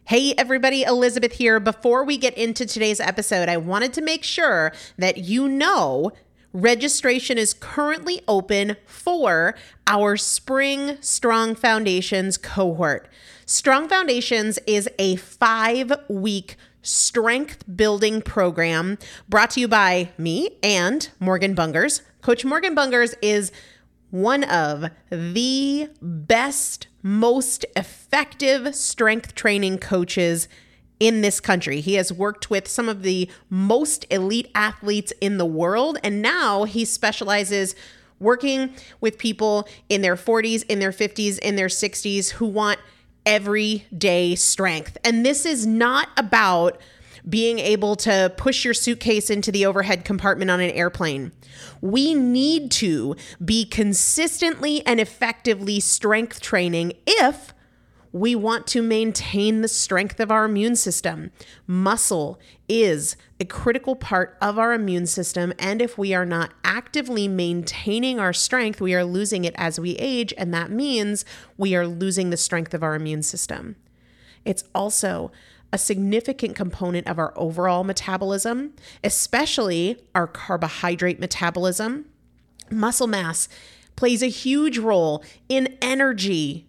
Hey everybody, Elizabeth here. Before we get into today's episode, I wanted to make sure that you know registration is currently open for our Spring Strong Foundations cohort. Strong Foundations is a 5-week strength building program brought to you by me and Morgan Bungers. Coach Morgan Bungers is one of the best, most effective strength training coaches in this country. He has worked with some of the most elite athletes in the world, and now he specializes working with people in their 40s, in their 50s, in their 60s who want everyday strength. And this is not about being able to push your suitcase into the overhead compartment on an airplane. We need to be consistently and effectively strength training if we want to maintain the strength of our immune system. Muscle is a critical part of our immune system, and if we are not actively maintaining our strength, we are losing it as we age, and that means we are losing the strength of our immune system. It's also a significant component of our overall metabolism, especially our carbohydrate metabolism. Muscle mass plays a huge role in energy,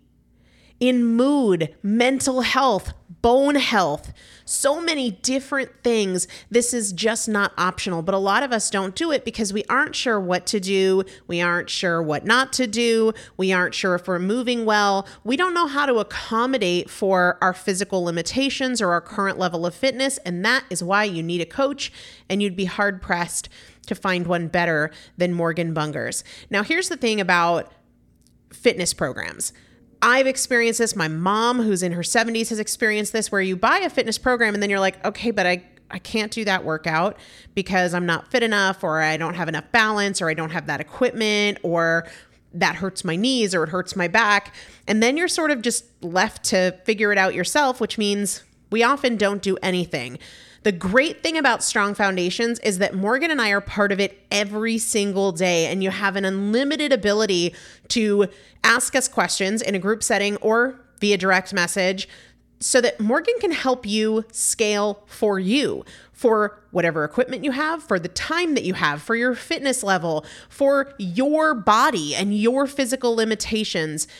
in mood, mental health, bone health, so many different things. This is just not optional, but a lot of us don't do it because we aren't sure what to do. We aren't sure what not to do. We aren't sure if we're moving well. We don't know how to accommodate for our physical limitations or our current level of fitness, and that is why you need a coach, and you'd be hard-pressed to find one better than Morgan Bungers. Now, here's the thing about fitness programs. I've experienced this. My mom, who's in her 70s, has experienced this, where you buy a fitness program and then you're like, okay, but I can't do that workout because I'm not fit enough, or I don't have enough balance, or I don't have that equipment, or that hurts my knees, or it hurts my back. And then you're sort of just left to figure it out yourself, which means we often don't do anything. The great thing about Strong Foundations is that Morgan and I are part of it every single day, and you have an unlimited ability to ask us questions in a group setting or via direct message so that Morgan can help you scale for you, for whatever equipment you have, for the time that you have, for your fitness level, for your body and your physical limitations.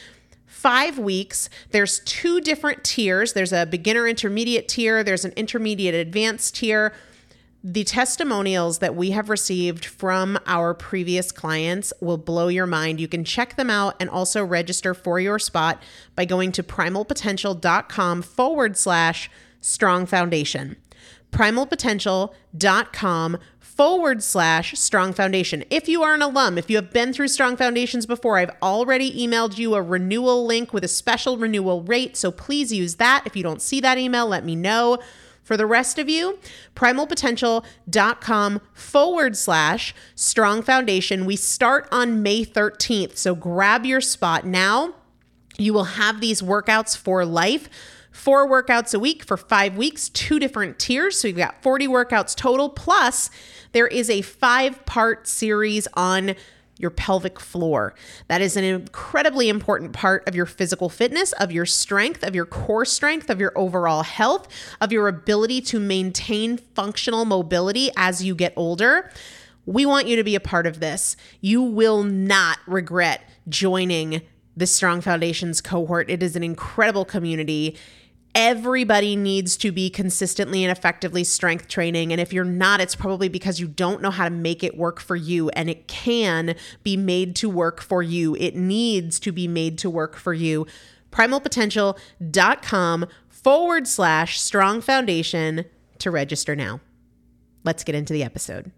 5 weeks, there's 2 different tiers. There's a beginner intermediate tier. There's an intermediate advanced tier. The testimonials that we have received from our previous clients will blow your mind. You can check them out and also register for your spot by going to primalpotential.com/strong foundation. primalpotential.com/strong foundation. If you are an alum, if you have been through Strong Foundations before, I've already emailed you a renewal link with a special renewal rate, so please use that. If you don't see that email, let me know. For the rest of you, primalpotential.com/strong foundation. We start on May 13th, so grab your spot now. You will have these workouts for life. 4 workouts a week for 5 weeks, 2 different tiers. So you've got 40 workouts total. Plus, there is a 5-part series on your pelvic floor. That is an incredibly important part of your physical fitness, of your strength, of your core strength, of your overall health, of your ability to maintain functional mobility as you get older. We want you to be a part of this. You will not regret joining the Strong Foundations cohort. It is an incredible community. Everybody needs to be consistently and effectively strength training. And if you're not, it's probably because you don't know how to make it work for you. And it can be made to work for you. It needs to be made to work for you. primalpotential.com/strong foundation to register now. Let's get into the episode.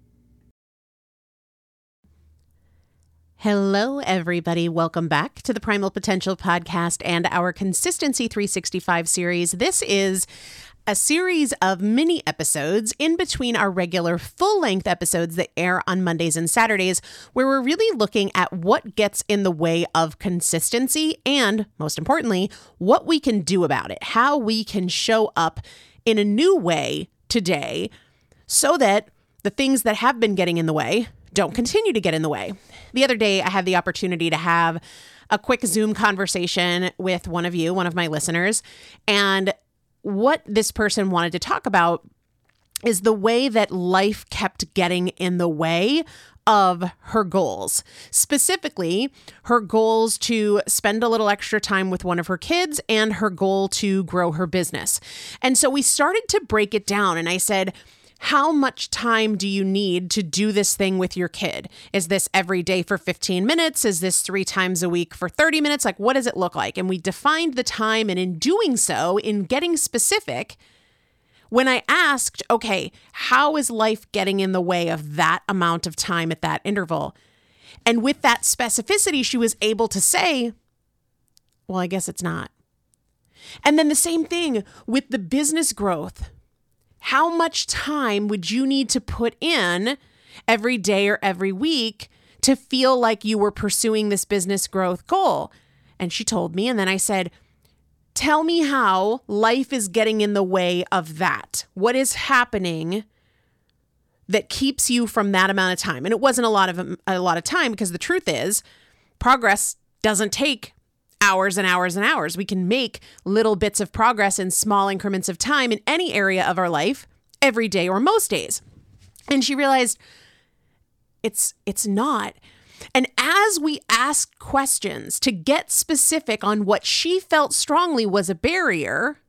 Hello, everybody. Welcome back to the Primal Potential Podcast and our Consistency 365 series. This is a series of mini episodes in between our regular full-length episodes that air on Mondays and Saturdays, where we're really looking at what gets in the way of consistency and, most importantly, what we can do about it, how we can show up in a new way today so that the things that have been getting in the way don't continue to get in the way. The other day, I had the opportunity to have a quick Zoom conversation with one of you, one of my listeners, and what this person wanted to talk about is the way that life kept getting in the way of her goals. Specifically, her goals to spend a little extra time with one of her kids and her goal to grow her business. And so we started to break it down, and I said, how much time do you need to do this thing with your kid? Is this every day for 15 minutes? Is this 3 times a week for 30 minutes? Like, what does it look like? And we defined the time, and in doing so, in getting specific, when I asked, okay, how is life getting in the way of that amount of time at that interval? And with that specificity, she was able to say, well, I guess it's not. And then the same thing with the business growth. How much time would you need to put in every day or every week to feel like you were pursuing this business growth goal? And she told me, and then I said, tell me how life is getting in the way of that. What is happening that keeps you from that amount of time? And it wasn't a lot of time, because the truth is, progress doesn't take hours and hours and hours. We can make little bits of progress in small increments of time in any area of our life every day or most days. And she realized it's not. And as we asked questions to get specific on what she felt strongly was a barrier,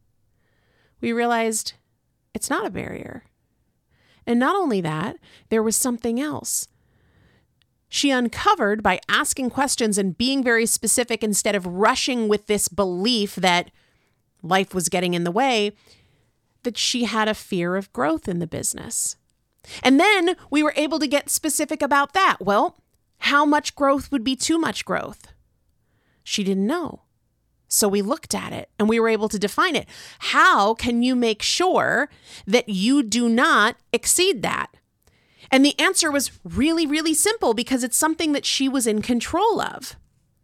we realized it's not a barrier. And not only that, there was something else. She uncovered, by asking questions and being very specific instead of rushing with this belief that life was getting in the way, that she had a fear of growth in the business. And then we were able to get specific about that. Well, how much growth would be too much growth? She didn't know. So we looked at it and we were able to define it. How can you make sure that you do not exceed that? And the answer was really, really simple, because it's something that she was in control of.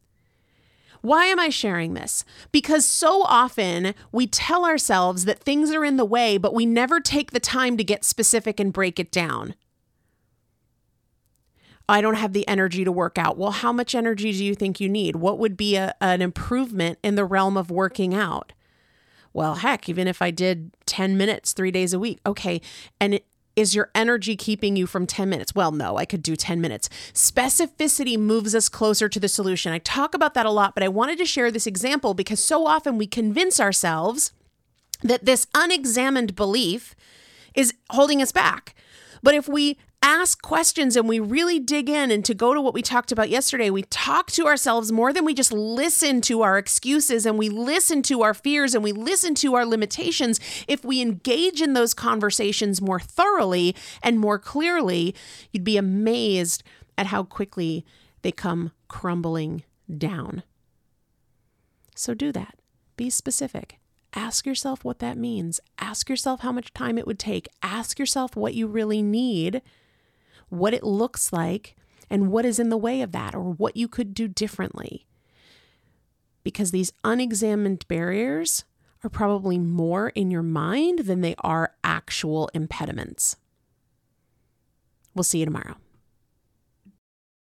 Why am I sharing this? Because so often we tell ourselves that things are in the way, but we never take the time to get specific and break it down. I don't have the energy to work out. Well, how much energy do you think you need? What would be an improvement in the realm of working out? Well, heck, even if I did 10 minutes 3 days a week. Okay. And is your energy keeping you from 10 minutes? Well, no, I could do 10 minutes. Specificity moves us closer to the solution. I talk about that a lot, but I wanted to share this example because so often we convince ourselves that this unexamined belief is holding us back. But if we ask questions and we really dig in, and to go to what we talked about yesterday, we talk to ourselves more than we just listen to our excuses, and we listen to our fears, and we listen to our limitations. If we engage in those conversations more thoroughly and more clearly, you'd be amazed at how quickly they come crumbling down. So do that. Be specific. Ask yourself what that means. Ask yourself how much time it would take. Ask yourself what you really need, what it looks like, and what is in the way of that, or what you could do differently. Because these unexamined barriers are probably more in your mind than they are actual impediments. We'll see you tomorrow.